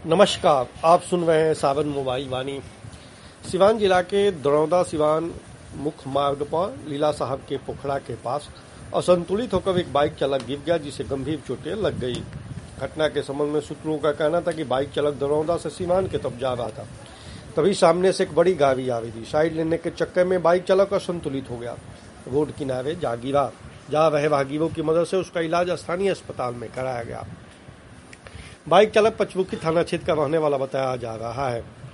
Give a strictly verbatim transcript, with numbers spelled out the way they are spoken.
नमस्कार, आप सुन रहे हैं सावन मोबाइल वाणी। सिवान जिला के दरौदा सिवान मुख्य मार्ग पर लीला साहब के पोखरा के पास असंतुलित होकर एक बाइक चालक गिर गया, जिसे गंभीर चोटें लग गई। घटना के संबंध में सूत्रों का कहना था कि बाइक चालक दरौदा से सिवान की तरफ जा रहा था, तभी सामने से एक बड़ी गाड़ी आ रही थी। साइड लेने के चक्कर में बाइक चालक असंतुलित हो गया, रोड किनारे जा गिरा। जहां रहे राहगीरों की मदद से उसका इलाज स्थानीय अस्पताल में कराया गया। बाइक चालक पचमुखी थाना क्षेत्र का रहने वाला बताया जा रहा है।